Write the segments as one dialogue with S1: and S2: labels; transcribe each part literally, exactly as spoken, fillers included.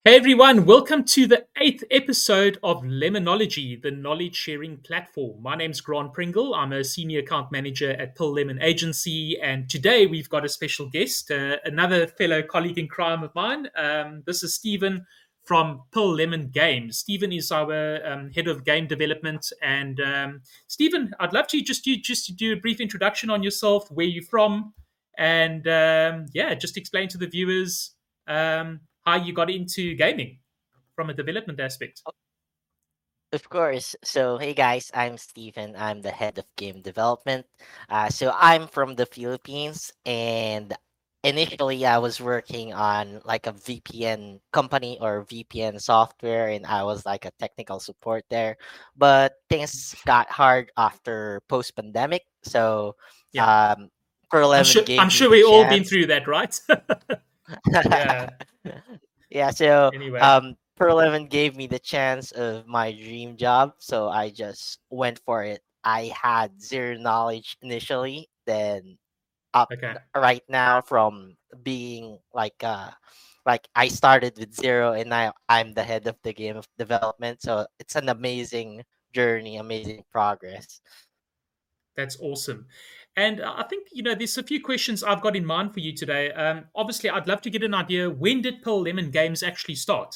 S1: Hey everyone, welcome to the eighth episode of Lemonology, the knowledge sharing platform. My name's Grant Pringle. I'm a senior account manager at Pill Lemon Agency, and today we've got a special guest, uh, another fellow colleague in crime of mine. Um, this is Stephen from Pill Lemon Games. Stephen is our um, head of game development, and um, Stephen, I'd love to just do just to do a brief introduction on yourself, where you're from, and um, yeah, just explain to the viewers. Um, how you got into gaming from a development aspect.
S2: Of course. So, hey guys, I'm Steven. I'm the head of game development. Uh, so, I'm from the Philippines, and initially I was working on like a V P N company or V P N software, and I was like a technical support there. But things got hard after post pandemic. So,
S1: Yeah,
S2: um, Pearl
S1: I'm
S2: Lemon
S1: sure. I'm
S2: gave me
S1: sure
S2: the
S1: we all been
S2: chance.
S1: through that, right? Yeah.
S2: Yeah, so
S1: Anyway,
S2: um Pearl Lemon gave me the chance of my dream job, so I just went for it. I had zero knowledge initially, then up
S1: okay,
S2: right now from being like uh like I started with zero and now I'm the head of the game of development. So it's an amazing journey, amazing progress.
S1: that's awesome. And I think you know there's a few questions I've got in mind for you today. Um, obviously, I'd love to get an idea. When did Pearl Lemon Games actually start?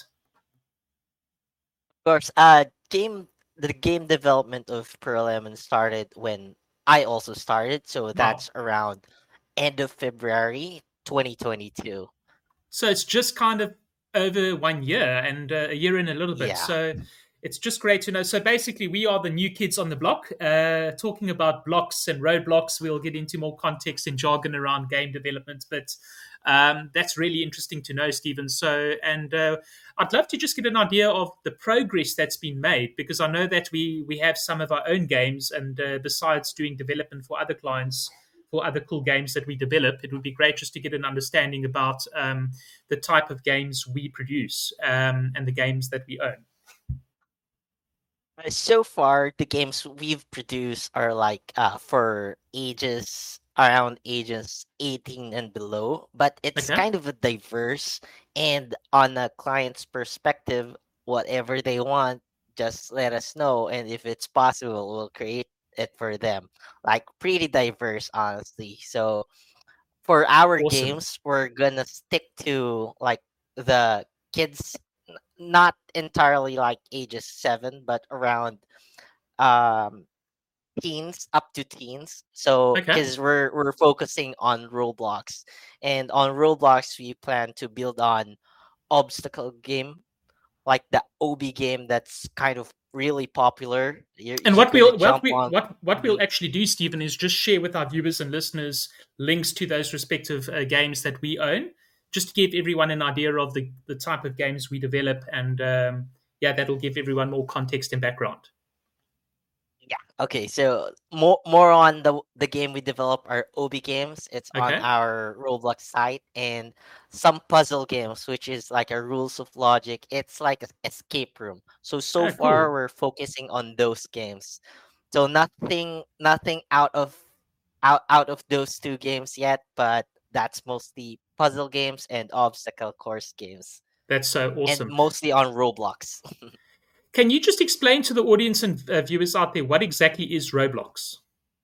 S2: Of course, uh game the game development of Pearl Lemon started when I also started, so
S1: Wow.
S2: that's around end of February twenty twenty-two.
S1: So it's just kind of over one year and uh, a year and a little bit.
S2: Yeah.
S1: So it's just great to know. So basically, we are the new kids on the block, uh, talking about blocks and roadblocks. We'll get into more context and jargon around game development, but um, that's really interesting to know, Stephen. So, and uh, I'd love to just get an idea of the progress that's been made because I know that we we have some of our own games, and uh, besides doing development for other clients, for other cool games that we develop, it would be great just to get an understanding about um, the type of games we produce um, and the games that we own.
S2: Uh, So far, the games we've produced are like uh, for ages around ages eighteen and below, but it's
S1: Okay,
S2: kind of a diverse and on a client's perspective, whatever they want, just let us know. And if it's possible, we'll create it for them. Like pretty diverse, honestly. So for our
S1: awesome.
S2: games, we're gonna stick to like the kids, n- not entirely like ages seven, but around um teens up to teens. So
S1: Okay,
S2: because we're we're focusing on Roblox, and on Roblox we plan to build on obstacle game, like the O B game that's kind of really popular. You're
S1: and
S2: you're
S1: what
S2: gonna
S1: we'll what
S2: jump
S1: we
S2: on.
S1: what what we'll
S2: Mhm.
S1: actually do, Stephen, is just share with our viewers and listeners links to those respective uh, games that we own, just to give everyone an idea of the the type of games we develop, and um, yeah, that'll give everyone more context and background.
S2: Yeah. Okay. So more more on the the game we develop are O B games. It's on
S1: Okay,
S2: our Roblox site, and some puzzle games, which is like a rules of logic. It's like an escape room. So so
S1: oh,
S2: far
S1: cool.
S2: we're focusing on those games. So nothing nothing out of out out of those two games yet, but that's mostly puzzle games and obstacle course games,
S1: That's so
S2: and
S1: awesome.
S2: mostly on Roblox.
S1: Can you just explain to the audience and uh, viewers out there what exactly is Roblox?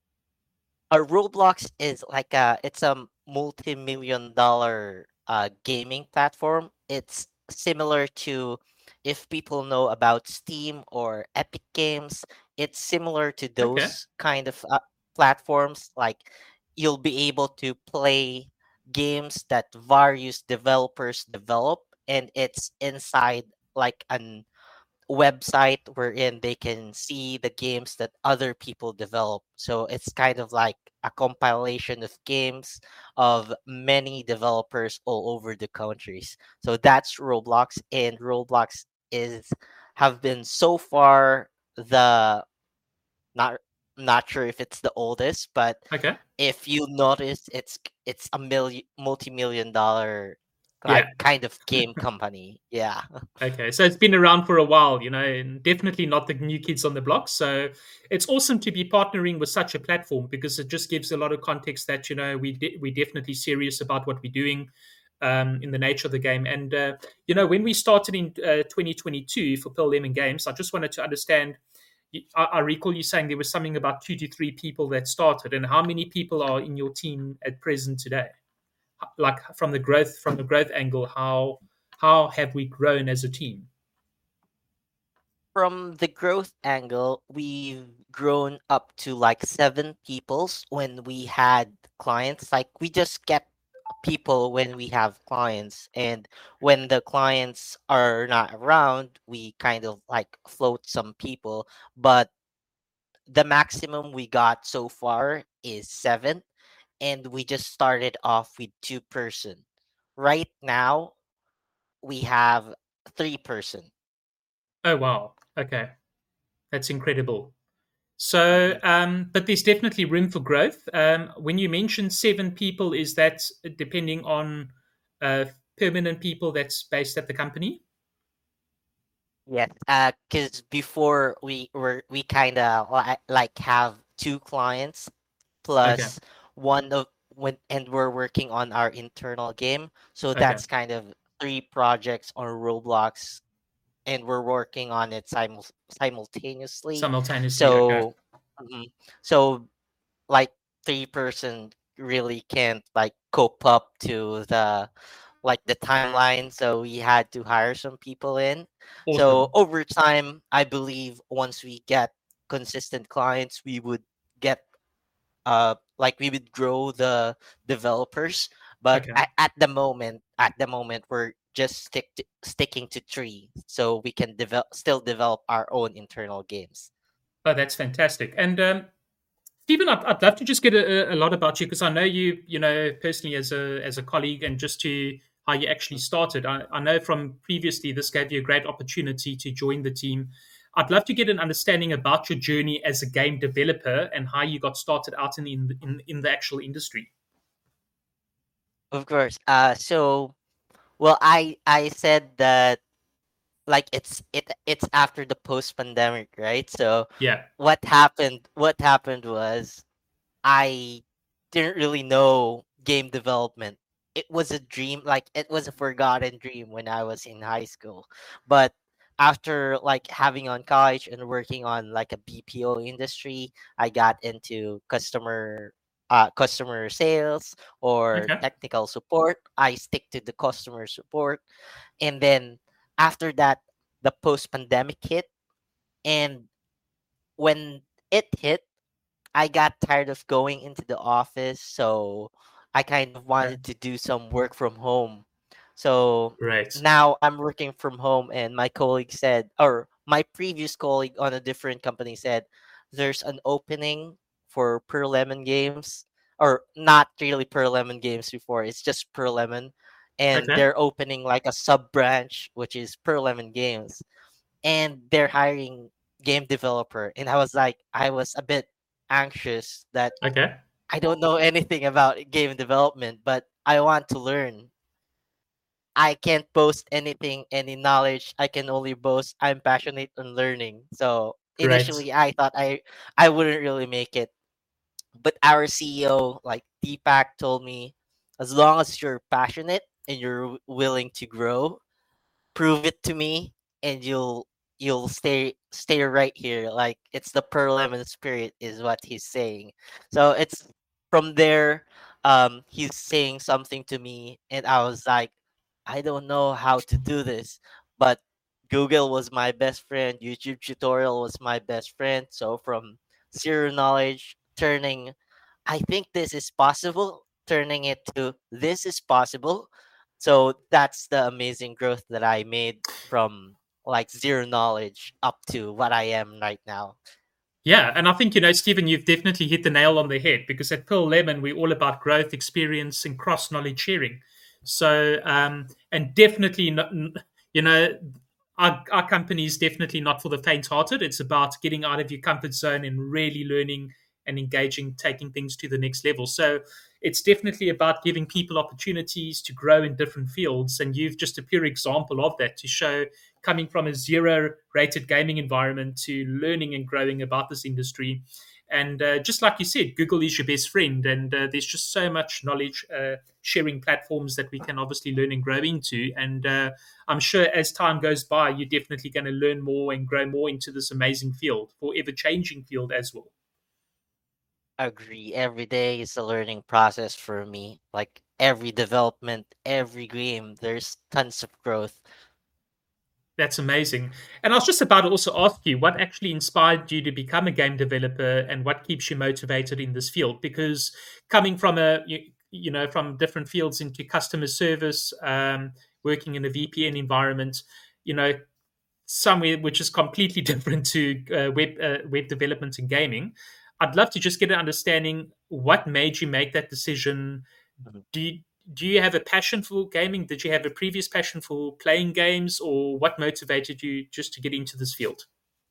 S2: A Roblox is like a it's a multi-million dollar uh gaming platform. It's similar to, if people know about Steam or Epic Games, it's similar to
S1: Okay,
S2: those kind of uh, platforms. Like you'll be able to play games that various developers develop, and it's inside like an website wherein they can see the games that other people develop. So it's kind of like a compilation of games of many developers all over the countries. So that's Roblox, and Roblox is have been so far the not not sure if it's the oldest, but
S1: okay.
S2: if you notice, it's it's a million multi-million dollar like
S1: Yeah.
S2: kind of game company. Yeah.
S1: Okay, so it's been around for a while, you know, and definitely not the new kids on the block. So it's awesome to be partnering with such a platform because it just gives a lot of context that you know we de- we're definitely serious about what we're doing. um, in the nature of the game. And uh, you know, when we started in uh, twenty twenty-two for Pearl Lemon Games, I just wanted to understand. I, I recall you saying there was something about two to three people that started, and how many people are in your team at present today? Like from the growth from the growth angle, how how have we grown as a team?
S2: From the growth angle, we've grown up to like seven peoples when we had clients. Like we just get people when we have clients, and when the clients are not around, we kind of like float some people. But the maximum we got so far is seven, and we just started off with two person. Right now, we have three person.
S1: Oh wow, okay, that's incredible. So,
S2: Mhm.
S1: um, but there's definitely room for growth. Um, when you mentioned seven people, is that depending on uh, permanent people that's based at the company?
S2: Yes, uh, because before we were we kind of li- like have two clients
S1: Okay,
S2: plus one of when and we're working on our internal game, so
S1: okay,
S2: that's kind of three projects on Roblox, and we're working on it simul- simultaneously.
S1: simultaneously. Okay,
S2: So, mhm. So like three person really can't like cope up to the like the timeline, so we had to hire some people in. So
S1: awesome.
S2: over time, I believe once we get consistent clients, we would get uh like we would grow the developers. But
S1: Okay.
S2: at, at the moment at the moment we're just stick to, sticking to three, so we can develop still develop our own internal games.
S1: Oh, that's fantastic. And um, Stephen, I'd, I'd love to just get a, a lot about you because I know you, you know, personally as a as a colleague, and just to how you actually started. I, I know from previously this gave you a great opportunity to join the team. I'd love to get an understanding about your journey as a game developer and how you got started out in the, in in the actual industry.
S2: Of course. Uh so well, i i said that like it's it it's after the post pandemic, right? So
S1: Yeah.
S2: what happened what happened was I didn't really know game development. It was a dream, like it was a forgotten dream when I was in high school. But after like having on college and working on like a B P O industry, I got into customer uh, customer sales or
S1: Okay.
S2: technical support. I stick to the customer support, and then after that, the post pandemic hit, and when it hit, I got tired of going into the office, so I kind of
S1: Okay.
S2: wanted to do some work from home. So
S1: Great.
S2: now I'm working from home, and my colleague said, or my previous colleague on a different company said, there's an opening for Per Lemon Games, or not really Per Lemon Games before, it's just Per Lemon. And
S1: Okay.
S2: they're opening like a sub branch, which is Per Lemon Games, and they're hiring game developer. And I was like, I was a bit anxious that
S1: Okay.
S2: I don't know anything about game development, but I want to learn. I can't boast anything, any knowledge. I can only boast I'm passionate on learning. So
S1: Great.
S2: initially I thought I I wouldn't really make it. But our C E O, like Deepak, told me as long as you're passionate and you're willing to grow, prove it to me, and you'll you'll stay stay right here. Like it's the pearl lemon spirit is what he's saying. So it's from there, um he's saying something to me, and I was like, I don't know how to do this. But Google was my best friend, YouTube tutorial was my best friend. So from zero knowledge, turning I think this is possible, turning it to this is possible. So that's the amazing growth that I made from like zero knowledge up to what I am right now.
S1: Yeah, and I think, you know, Stephen, you've definitely hit the nail on the head because at Pearl Lemon, we're all about growth, experience, and cross knowledge sharing. So, um, and definitely, not, you know, our, our company is definitely not for the faint hearted. It's about getting out of your comfort zone and really learning and engaging, taking things to the next level. So, it's definitely about giving people opportunities to grow in different fields. And you've just a pure example of that to show coming from a zero rated gaming environment to learning and growing about this industry. And uh, just like you said, Google is your best friend, and uh, there's just so much knowledge uh, sharing platforms that we can obviously learn and grow into. And uh, I'm sure as time goes by, you're definitely going to learn more and grow more into this amazing field, forever changing field as well.
S2: Agree. Every day is a learning process for me. Like every development, every game, there's tons of growth.
S1: That's amazing. And I was just about to also ask you what actually inspired you to become a game developer and what keeps you motivated in this field? Because coming from a you, you know from different fields into customer service, um, working in a V P N environment, you know, somewhere which is completely different to uh, web uh, web development and gaming. I'd love to just get an understanding what made you make that decision.
S2: Mhm.
S1: Do you, do you have a passion for gaming? Did you have a previous passion for playing games, or what motivated you just to get into this field?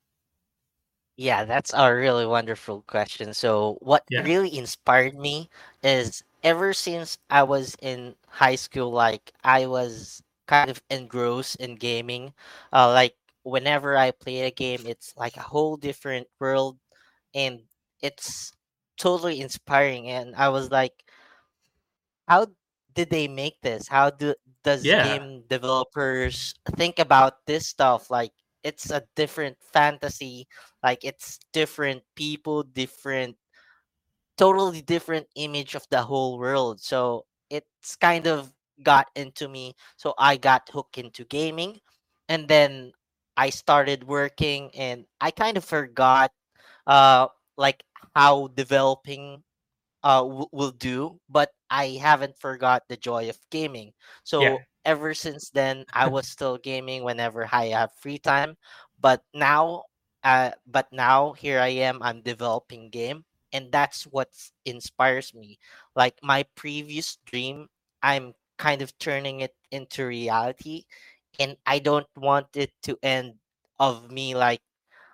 S2: Yeah, that's a really wonderful question. So, what
S1: Yeah,
S2: really inspired me is ever since I was in high school, like I was kind of engrossed in gaming. Uh, like whenever I play a game, it's like a whole different world, and it's totally inspiring. And I was like, how did they make this? How do does
S1: yeah,
S2: game developers think about this stuff? Like it's a different fantasy, like it's different people, different totally different image of the whole world. So it's kind of got into me. So I got hooked into gaming, and then I started working and I kind of forgot uh like how developing uh w- will do, but I haven't forgot the joy of gaming.
S1: yeah.
S2: So ever since then I was still gaming whenever I have free time, but now uh but now here I am, I'm developing game, and that's what inspires me. Like my previous dream, I'm kind of turning it into reality, and I don't want it to end of me like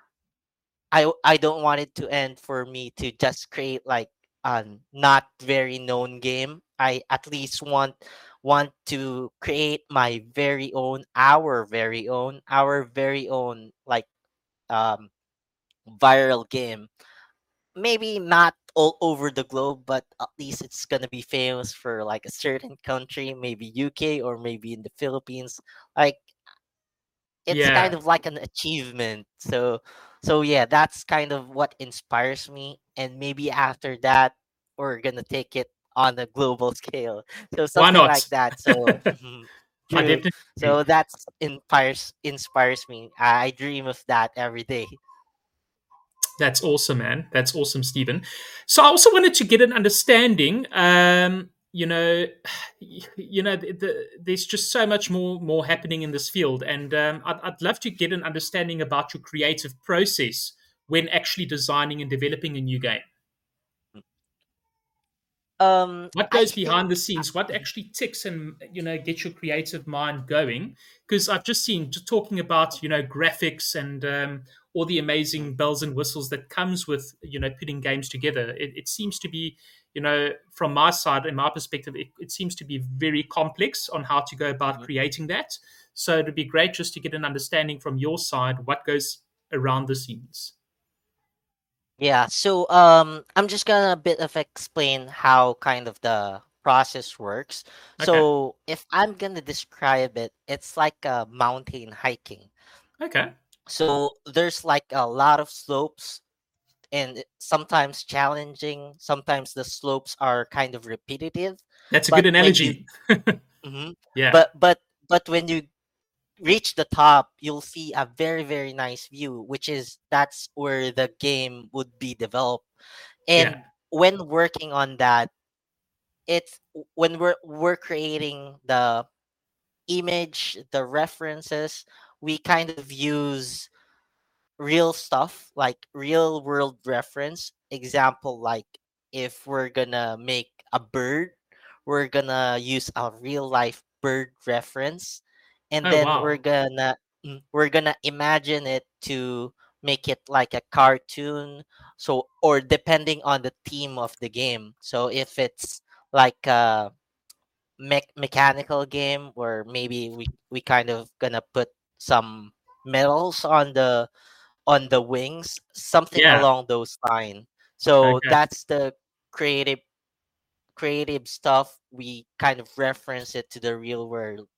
S2: I I don't want it to end for me to just create like a not very known game. I at least want want to create my very own, our very own, our very own like um viral game. Maybe not all over the globe, but at least it's gonna be famous for like a certain country, maybe U K or maybe in the Philippines. Like it's kind
S1: Yeah.
S2: of like an achievement. So so yeah, that's kind of what inspires me. And maybe after that, we're gonna take it on a global scale. So
S1: Why
S2: something
S1: not?
S2: like that. So mhm,
S1: I
S2: true.
S1: definitely agree.
S2: So that's inspires inspires me. I dream of that every day.
S1: That's awesome, man. That's awesome, Stephen. So I also wanted to get an understanding. Um, you know, you know, the, the, there's just so much more more happening in this field, and um, I'd, I'd love to get an understanding about your creative process when actually designing and developing a new game.
S2: Um,
S1: What
S2: I
S1: goes
S2: think.
S1: behind the scenes? What actually ticks and you know gets your creative mind going? Because I've just seen just talking about you know graphics and um, all the amazing bells and whistles that comes with you know putting games together. It, it seems to be you know from my side and my perspective, it, it seems to be very complex on how to go about
S2: Mhm.
S1: creating that. So it'd be great just to get an understanding from your side what goes around the scenes.
S2: Yeah, so um I'm just gonna a bit of explain how kind of the process works.
S1: Okay.
S2: So if I'm gonna describe it, it's like a mountain hiking.
S1: Okay.
S2: So there's like a lot of slopes, and it- sometimes challenging, sometimes the slopes are kind of repetitive,
S1: That's a good
S2: but when you
S1: analogy.
S2: mhm,
S1: Yeah.
S2: but but but when you reach the top, you'll see a very very nice view, which is that's where the game would be developed.
S1: Yeah.
S2: And when working on that, it's when we're we're creating the image, the references, we kind of use real stuff, like real world reference. Example, like if we're gonna make a bird, we're gonna use a real life bird reference, and
S1: Oh
S2: then we're
S1: wow.
S2: gonna mm, we're gonna imagine it to make it like a cartoon. So or depending on the theme of the game, so if it's like a me- mechanical game where maybe we we kind of gonna put some metals on the on the wings, something
S1: Yeah.
S2: along those lines. So
S1: Okay.
S2: that's the creative creative stuff. We kind of reference it to the real world.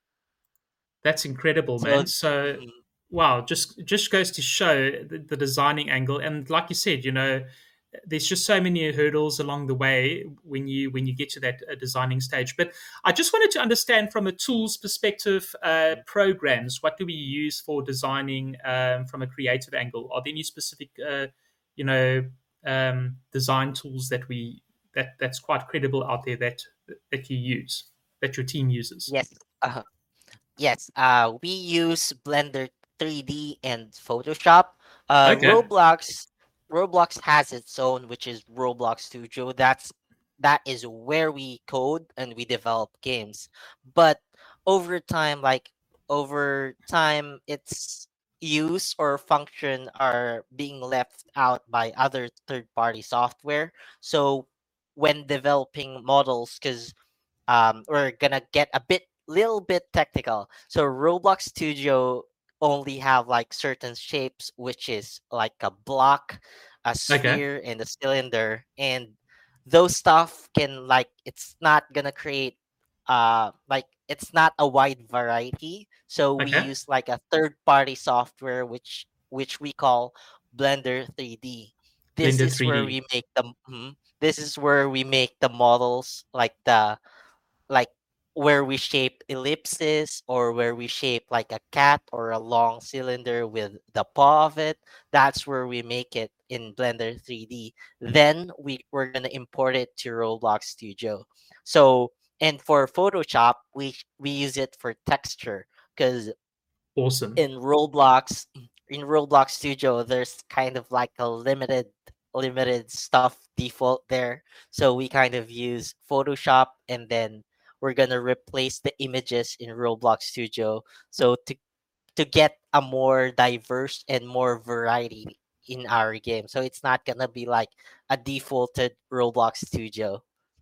S1: That's incredible,
S2: So
S1: man. So,
S2: mhm,
S1: wow, just just goes to show the, the designing angle. And like you said, you know, there's just so many hurdles along the way when you when you get to that uh, designing stage. But I just wanted to understand from a tools perspective, uh, programs. What do we use for designing um, from a creative angle? Are there any specific, uh, you know, um, design tools that we that that's quite credible out there that that you use that your team uses?
S2: yes. Uh, Yes, uh, we use Blender three D and Photoshop. Uh,
S1: Okay.
S2: Roblox, Roblox has its own, which is Roblox Studio. That's that is where we code and we develop games. But over time, like over time, its use or function are being left out by other third-party software. So when developing models, because um, we're gonna get a bit little bit technical. So Roblox Studio only have like certain shapes, which is like a block, a
S1: Okay.
S2: sphere, and a cylinder, and those stuff can like it's not gonna create uh like it's not a wide variety. So we
S1: Okay.
S2: use like a third party software which which we call Blender three D. This
S1: Blender
S2: is where
S1: three D.
S2: we make the mhm. This is where we make the models like the like where we shape ellipses or where we shape like a cat or a long cylinder with the paw of it. That's where we make it in Blender three D. Then we, we're gonna import it to Roblox Studio. So and for Photoshop, we we use it for texture because
S1: Awesome.
S2: in Roblox in Roblox Studio, there's kind of like a limited limited stuff default there. So we kind of use Photoshop and then we're gonna replace the images in Roblox Studio. So to to get a more diverse and more variety in our game. So it's not gonna be like a defaulted Roblox Studio.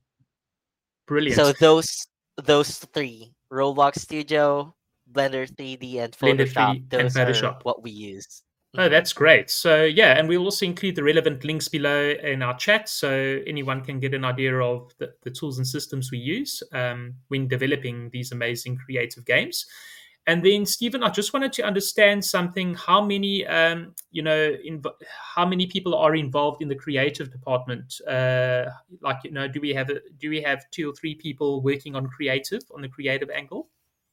S1: Brilliant.
S2: So those those three, Roblox Studio, Blender three D, and
S1: Blender
S2: Photoshop,
S1: three D and
S2: those are
S1: Photoshop.
S2: what we use.
S1: Oh,
S2: Mhm.
S1: that's great. So, yeah, and we'll also include the relevant links below in our chat so anyone can get an idea of the, the tools and systems we use um, when developing these amazing creative games. And then, Stephen, I just wanted to understand something. How many, um, you know, inv- how many people are involved in the creative department? Uh, like, you know, do we have a, do we have two or three people working on creative on the creative angle?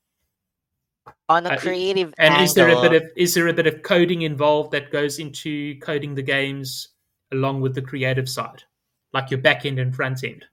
S2: On a
S1: Uh,
S2: creative
S1: and is there a bit
S2: angle,
S1: of is there a bit of coding involved that goes into coding the games along with the creative side, like your back end and front end?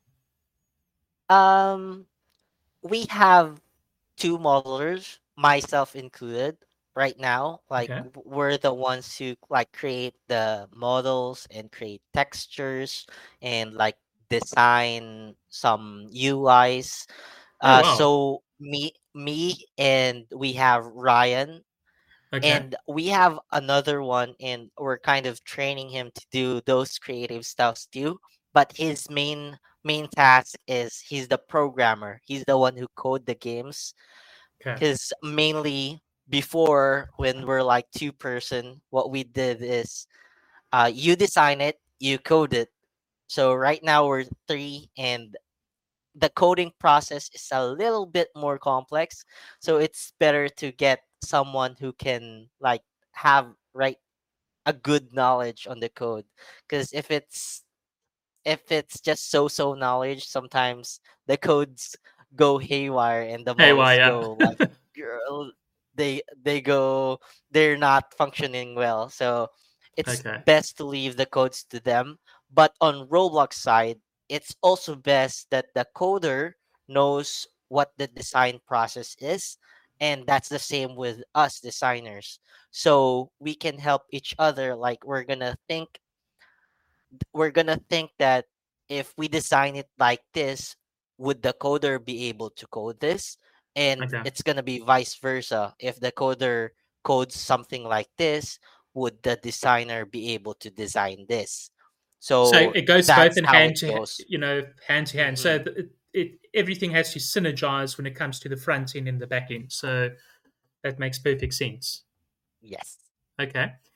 S2: um, we have two modelers, myself included, right now. Like
S1: Okay.
S2: w- we're the ones who like create the models and create textures and like design some U Is.
S1: Oh
S2: Uh,
S1: wow.
S2: so me, me, and we have Ryan,
S1: Okay.
S2: and we have another one, and we're kind of training him to do those creative stuffs too. But his main main task is he's the programmer. He's the one who code the games
S1: Okay.
S2: because mainly before when we're like two person, what we did is uh, you design it, you code it. So right now we're three, and the coding process is a little bit more complex. So it's better to get someone who can like have right a good knowledge on the code. Because if it's if it's just so-so knowledge, sometimes the codes go haywire and the
S1: Hey, why?
S2: models
S1: Yeah.
S2: go like girl, they they go they're not functioning well. So it's
S1: Okay.
S2: best to leave the codes to them. But on Roblox side, it's also best that the coder knows what the design process is. And that's the same with us designers. So we can help each other. Like we're gonna think we're gonna think that if we design it like this, would the coder be able to code this? And
S1: Okay.
S2: it's gonna be vice versa. If the coder codes something like this, would the designer be able to design this?
S1: So
S2: So
S1: it goes both
S2: that's
S1: in
S2: how it
S1: hand to ha-
S2: goes.
S1: you know hand to hand. So
S2: Hmm.
S1: it, it everything has to synergize when it comes to the front end and the back end. So that makes perfect sense.
S2: Yes.
S1: Okay.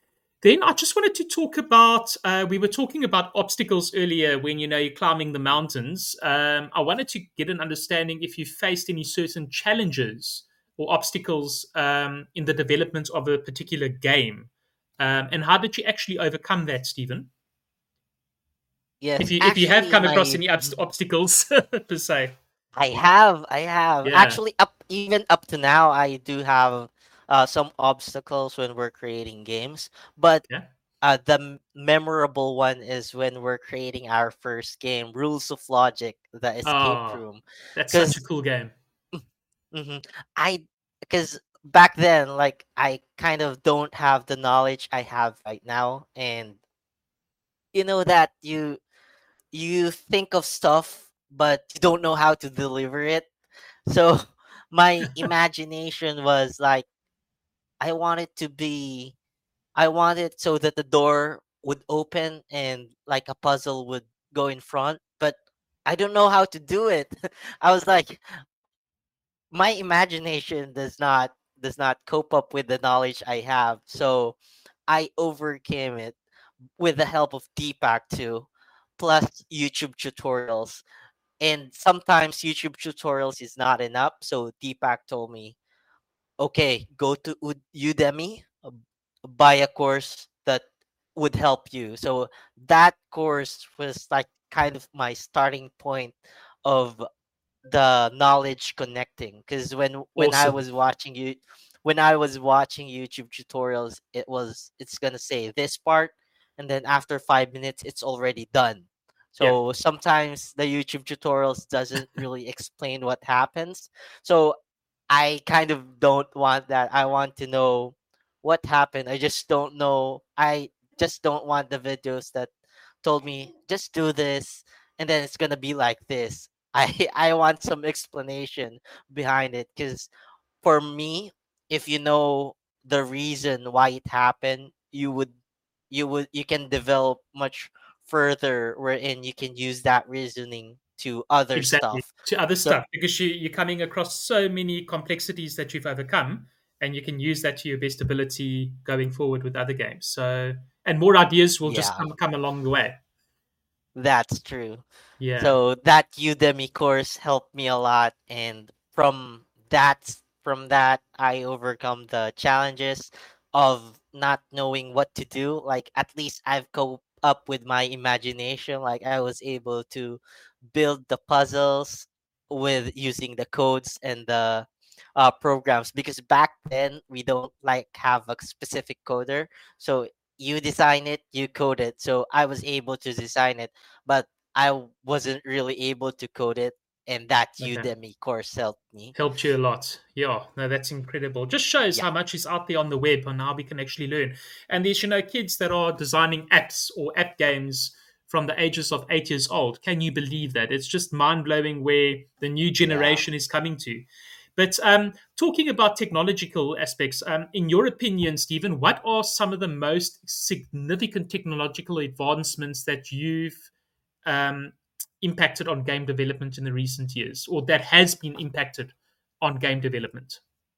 S1: Then I just wanted to talk about. Uh, we were talking about obstacles earlier when you know you're climbing the mountains. Um, I wanted to get an understanding if you faced any certain challenges or obstacles um, in the development of a particular game, um, and how did you actually overcome that, Stephen? If
S2: Yes,
S1: you if you have
S2: actually,
S1: come across
S2: my
S1: any obst- obstacles per se,
S2: I have, I have.
S1: yeah,
S2: Actually, up even up to now, I do have uh, some obstacles when we're creating games. But
S1: yeah.
S2: uh, the m- memorable one is when we're creating our first game, Rules of Logic, the escape
S1: Oh,
S2: room.
S1: that's such a
S2: Because
S1: cool game.
S2: I, because back then, like I kind of don't have the knowledge I have right now, and you know that you you think of stuff, but you don't know how to deliver it. So my imagination was like I wanted to be I wanted so that the door would open and like a puzzle would go in front, but I don't know how to do it. I was like my imagination does not does not cope up with the knowledge I have. So I overcame it with the help of Deepak too, plus YouTube tutorials. And sometimes YouTube tutorials is not enough. So Deepak told me, okay, go to Ud- Udemy, uh, buy a course that would help you. So that course was like kind of my starting point of the knowledge connecting. Because when when I
S1: Awesome.
S2: was watching you, when I was watching YouTube tutorials, it was it's gonna say this part, and then after five minutes, it's already done.
S1: Yeah,
S2: So sometimes the YouTube tutorials doesn't really explain what happens. So I kind of don't want that. I want to know what happened. I just don't know. I just don't want the videos that told me just do this and then it's gonna be like this. I I want some explanation behind it because for me, if you know the reason why it happened, you would you would you can develop much further wherein you can use that reasoning to other
S1: exactly.
S2: stuff.
S1: To other
S2: So
S1: stuff because you you're coming across so many complexities that you've overcome, and you can use that to your best ability going forward with other games. So, and more ideas will just
S2: yeah,
S1: come come along the way.
S2: that's true.
S1: Yeah,
S2: So that Udemy course helped me a lot, and from that from that I overcome the challenges of not knowing what to do. Like at least I've coped up with my imagination. Like I was able to build the puzzles with using the codes and the uh, programs because back then we don't like have a specific coder. So you design it, you code it. So I was able to design it, but I wasn't really able to code it, and that
S1: okay.
S2: Udemy course helped me.
S1: Helped you a lot. Yeah, no, that's incredible. Just shows
S2: Yeah,
S1: how much is out there on the web and how we can actually learn. And there's, you know, kids that are designing apps or app games from the ages of eight years old. Can you believe that? It's just mind blowing where the new
S2: yeah.
S1: generation is coming to. But um, talking about technological aspects, um, in your opinion, Stephen, what are some of the most significant technological advancements that you've um, impacted on game development in the recent years, or that has been impacted on game development?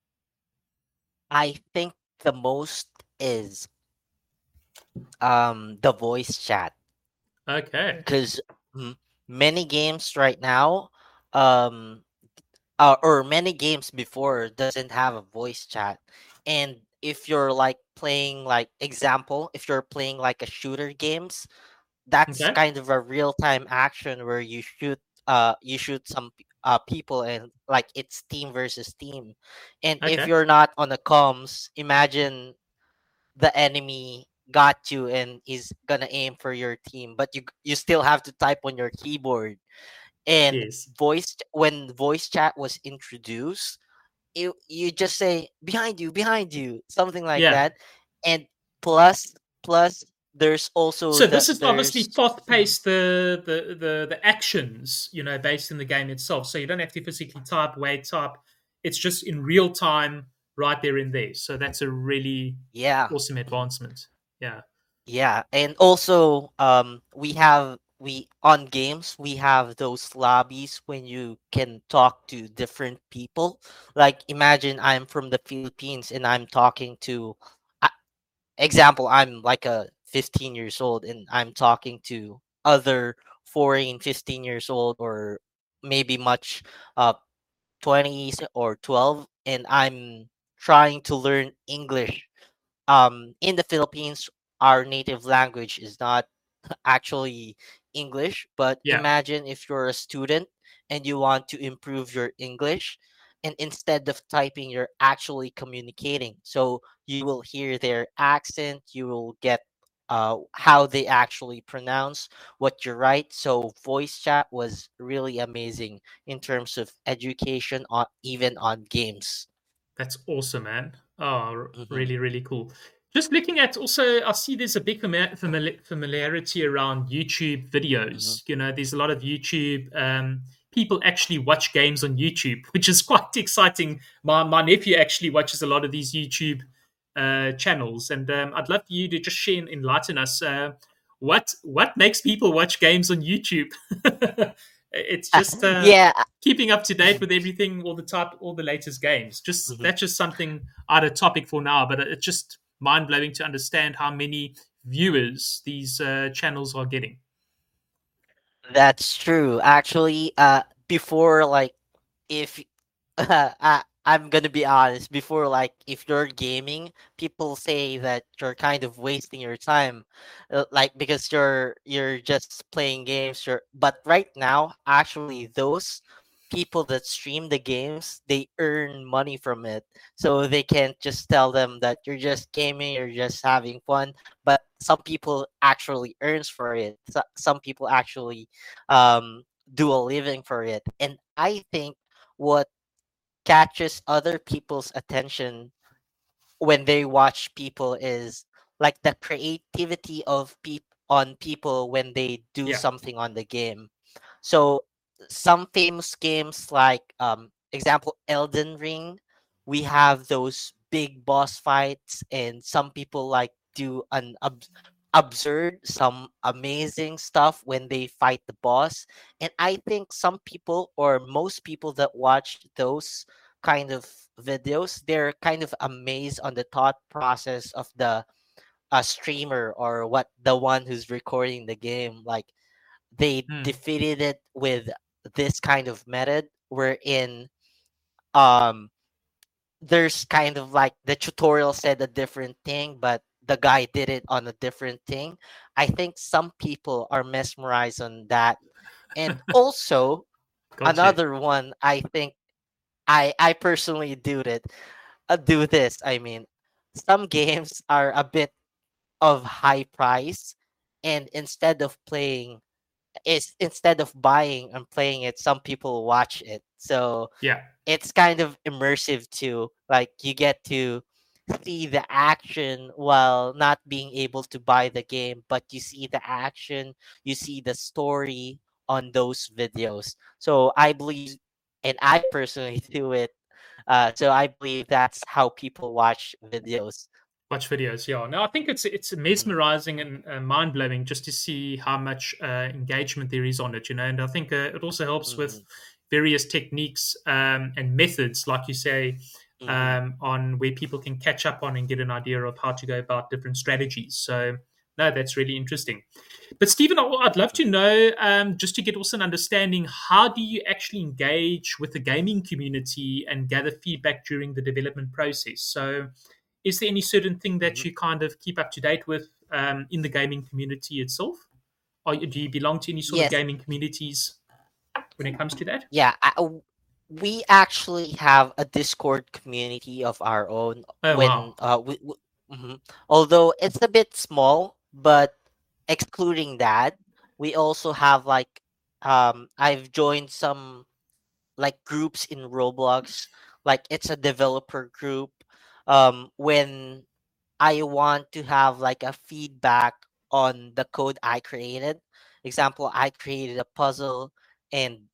S2: I think the most is um the voice chat
S1: Okay.
S2: because many games right now um uh, or many games before doesn't have a voice chat, and if you're like playing like example if you're playing like a shooter games, that's
S1: Okay.
S2: kind of a real time action where you shoot uh you shoot some p- uh people and like it's team versus team. And if
S1: Okay.
S2: you're not on the comms, imagine the enemy got you and is gonna aim for your team, but you you still have to type on your keyboard. And
S1: Yes.
S2: voice when voice chat was introduced, you you just say behind you, behind you, something like
S1: Yeah.
S2: that. And plus plus there's also
S1: So
S2: the
S1: this is obviously
S2: there's
S1: fast
S2: Mhm.
S1: paced the, the the the actions, you know, based in the game itself. So you don't have to physically type, wait, type. It's just in real time, right there and there. So that's a really
S2: Yeah.
S1: awesome
S2: Mhm.
S1: advancement. Yeah.
S2: Yeah, and also um we have we on games we have those lobbies when you can talk to different people. Like imagine I'm from the Philippines and I'm talking to example, I'm like a fifteen years old and I'm talking to other foreign fifteen years old, or maybe much uh twenties or twelve, and I'm trying to learn English. Um in the Philippines, our native language is not actually English, but
S1: Yeah,
S2: imagine if you're a student and you want to improve your English, and instead of typing, you're actually communicating. So you will hear their accent, you will get uh, how they actually pronounce what you write. So voice chat was really amazing in terms of education, on even on games.
S1: that's awesome, man. Oh,
S2: Hmm.
S1: really, really cool. Just looking at also, I see there's a big fami- famili- familiarity around YouTube
S2: Hmm.
S1: videos. You know, there's a lot of YouTube. Um, people actually watch games on YouTube, which is quite exciting. My my nephew actually watches a lot of these YouTube uh, channels, and um, I'd love you to just share and enlighten us. Uh, what what makes people watch games on YouTube? It's just uh,
S2: Yeah.
S1: keeping up to date with everything, all the top, all the latest games. Just
S2: Mhm.
S1: that's just something out of topic for now, but it's just mind blowing to understand how many viewers these uh, channels are getting.
S2: That's true. Actually, uh, before, like, if I, I'm gonna be honest, before, like, if you're gaming, people say that you're kind of wasting your time, uh, like, because you're you're just playing games. You're, but right now, actually, those people that stream the games, they earn money from it. So they can't just tell them that you're just gaming, you're just having fun. But some people actually earns for it. So, some people actually um do a living for it. And I think what catches other people's attention when they watch people is like the creativity of peop on people when they do
S1: Yeah.
S2: something on the game. So some famous games like um example Elden Ring, we have those big boss fights, and some people like do an ab- absurd, some amazing stuff when they fight the boss. And I think some people, or most people that watch those kind of videos, they're kind of amazed on the thought process of the uh, streamer, or what the one who's recording the game. Like, they
S1: Hmm.
S2: defeated it with this kind of method wherein um there's kind of like the tutorial said a different thing, but the guy did it on a different thing. I think some people are mesmerized on that. And also
S1: Gotcha.
S2: another one, I think i i personally do it uh, do this I mean, some games are a bit of high price, and instead of playing is instead of buying and playing it, some people watch it. So
S1: Yeah.
S2: it's kind of immersive too. Like, you get to see the action while not being able to buy the game, but you see the action, you see the story on those videos. So I believe, and I personally do it. Uh, so I believe that's how people watch videos.
S1: Watch videos, yeah. No, I think it's it's
S2: Mhm.
S1: mesmerizing and uh, mind blowing just to see how much uh, engagement there is on it, you know. And I think uh, it also helps with
S2: Mhm.
S1: various techniques um, and methods, like you say,
S2: Mhm.
S1: um, on where people can catch up on and get an idea of how to go about different strategies. So, no, that's really interesting. But Stephen, I- I'd love to know, um, just to get also an understanding, how do you actually engage with the gaming community and gather feedback during the development process? So, is there any certain thing that
S2: Mhm.
S1: you kind of keep up to date with um, in the gaming community itself? Or do you belong to any sort of
S2: Yes.
S1: gaming communities when it comes to that?
S2: Yeah, I, w- we actually have a Discord community of our own.
S1: Oh,
S2: When
S1: wow.
S2: uh, we, w mhm. Although it's a bit small, but excluding that, we also have like um, I've joined some like groups in Roblox. Like, it's a developer group. Um, when I want to have like a feedback on the code I created. Example, I created a puzzle, and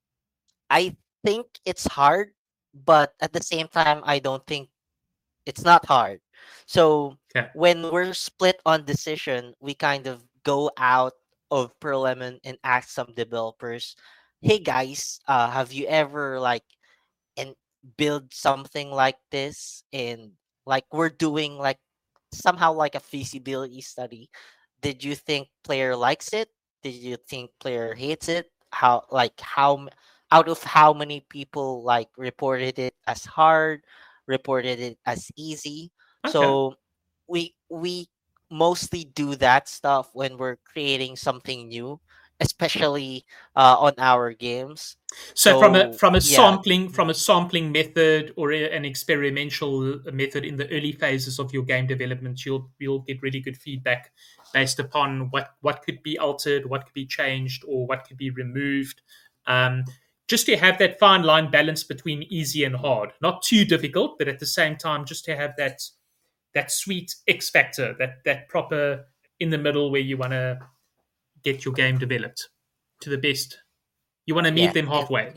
S2: I think it's hard, but at the same time, I don't think it's not hard. So
S1: Okay.
S2: when we're split on decision, we kind of go out of Perlemon and ask some developers, "Hey guys, uh, have you ever like and build something like this?" And like, we're doing like somehow like a feasibility study. Did you think player likes it? Did you think player hates it? How like how m- out of how many people like reported it as hard, reported it as easy?
S1: Okay.
S2: So we we mostly do that stuff when we're creating something new, especially uh, on our games.
S1: So from a
S2: So
S1: from a
S2: yeah.
S1: sampling from a sampling method or a, an experimental method in the early phases of your game development, you'll you'll get really good feedback based upon what what could be altered, what could be changed, or what could be removed. Um, just to have that fine line balance between easy and hard, not too difficult, but at the same time, just to have that that sweet X factor, that that proper in the middle where you want to get your game developed to the best. You want to meet
S2: Yes,
S1: them
S2: and
S1: halfway.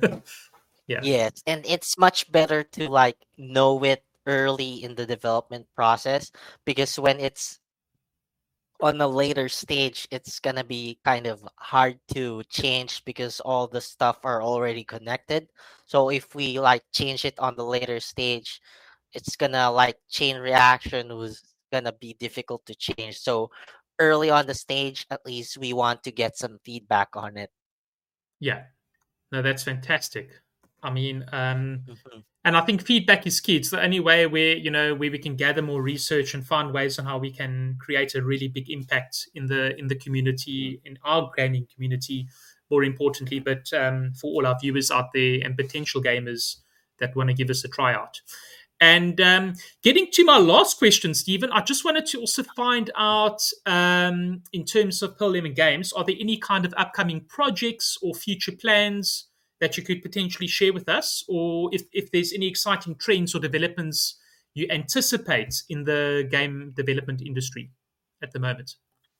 S1: Yeah.
S2: yes, and it's much better to like know it early in the development process, because when it's on a later stage, it's gonna be kind of hard to change because all the stuff are already connected. So if we like change it on the later stage, it's gonna like chain reaction was gonna be difficult to change. So early on the stage, at least we want to get some feedback on it.
S1: Yeah. No, that's fantastic. I mean, um,
S2: Mhm.
S1: and I think feedback is key. It's the only way where you know where we can gather more research and find ways on how we can create a really big impact in the in the community, in our gaming community, more importantly, but um, for all our viewers out there and potential gamers that want to give us a try out. And um, getting to my last question, Stephen, I just wanted to also find out um, in terms of Pearl Lemon Games, are there any kind of upcoming projects or future plans that you could potentially share with us? Or if, if there's any exciting trends or developments you anticipate in the game development industry at the moment?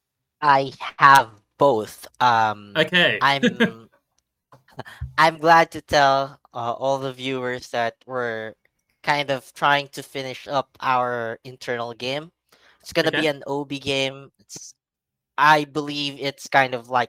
S2: I have both. Um,
S1: Okay.
S2: I'm I'm glad to tell uh, all the viewers that we're kind of trying to finish up our internal game. It's gonna be
S1: Okay.
S2: an O B game. It's I believe it's kind of like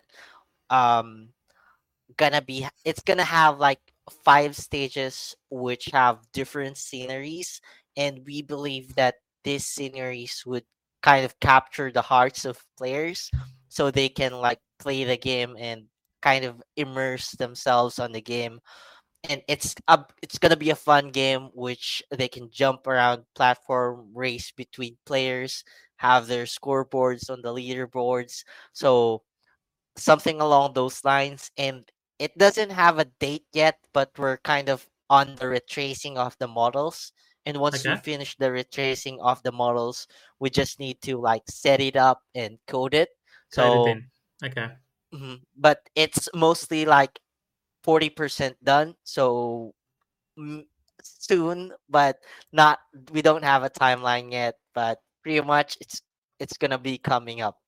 S2: um gonna be it's gonna have like five stages which have different sceneries, and we believe that these sceneries would kind of capture the hearts of players so they can like play the game and kind of immerse themselves on the game. And it's a, it's gonna be a fun game which they can jump around, platform race between players, have their scoreboards on the leaderboards. So something along those lines. And it doesn't have a date yet, but we're kind of on the retracing of the models. And once we
S1: Okay.
S2: finish the retracing of the models, we just need to like set it up and code it.
S1: Coded
S2: So,
S1: then. Okay.
S2: mhm, but it's mostly like forty percent done. So mm, soon, but not, we don't have a timeline yet, but pretty much it's it's gonna be coming up.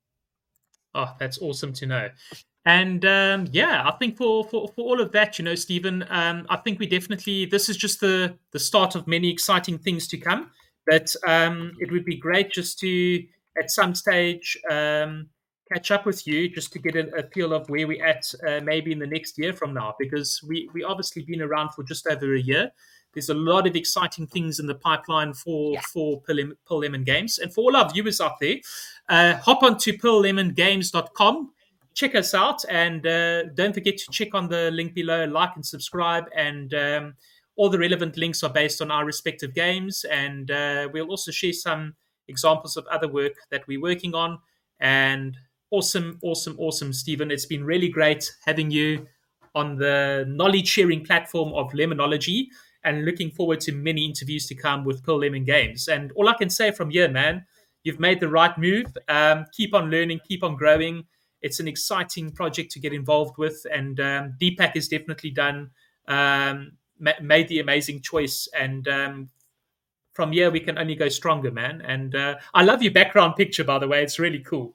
S1: Oh, that's awesome to know. And um, yeah, I think for, for, for all of that, you know, Stephen, um, I think we definitely, this is just the, the start of many exciting things to come. But um,
S2: Mhm.
S1: it would be great just to, at some stage, um, catch up with you just to get a, a feel of where we're at uh, maybe in the next year from now, because we, we obviously been around for just over a year. There's a lot of exciting things in the pipeline for,
S2: Yeah.
S1: for Pearl Lemon, Pearl Lemon Games. And for all our viewers out there, uh, hop on to pearl lemon games dot com, check us out, and uh, don't forget to check on the link below, like and subscribe. And um, all the relevant links are based on our respective games, and uh, we'll also share some examples of other work that we're working on. And awesome, awesome, awesome, Stephen. It's been really great having you on the knowledge sharing platform of Lemonology, and looking forward to many interviews to come with Pearl Lemon Games. And all I can say from here, man, you've made the right move. Um, keep on learning, keep on growing. It's an exciting project to get involved with, and um, Deepak has definitely done um, ma- made the amazing choice. And um, from here, we can only go stronger, man. And uh, I love your background picture, by the way. It's really cool.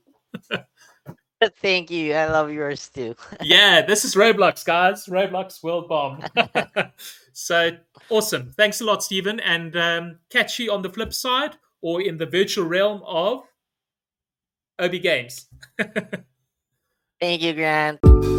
S2: Thank you. I love yours too.
S1: Yeah, this is Roblox, guys. Roblox World Bomb. So awesome. Thanks a lot, Stephen. And um, catch you on the flip side or in the virtual realm of O B Games.
S2: Thank you, Grant.